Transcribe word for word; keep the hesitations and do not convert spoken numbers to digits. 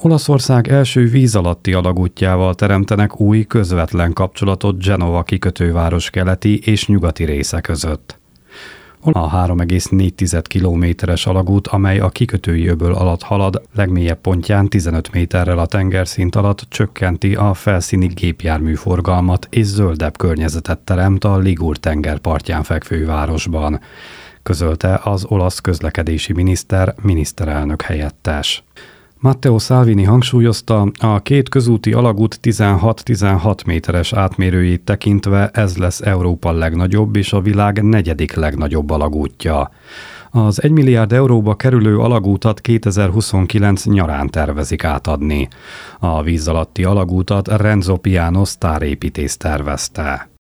Olaszország első víz alatti alagútjával teremtenek új közvetlen kapcsolatot Genova kikötőváros keleti és nyugati része között. A három egész négy kilométeres alagút, amely a kikötői öböl alatt halad, legmélyebb pontján tizenöt méterrel a tengerszint alatt csökkenti a felszíni gépjárműforgalmat és zöldebb környezetet teremt a Ligur tenger partján fekvő városban, közölte az olasz közlekedési miniszter, miniszterelnök helyettes. Matteo Salvini hangsúlyozta, a két közúti alagút tizenhat-tizenhat méteres átmérőjét tekintve ez lesz Európa legnagyobb és a világ negyedik legnagyobb alagútja. Az egy milliárd euróba kerülő alagútat kétezer-huszonkilenc nyarán tervezik átadni. A víz alatti alagútat Renzo Piano sztárépítész tervezte.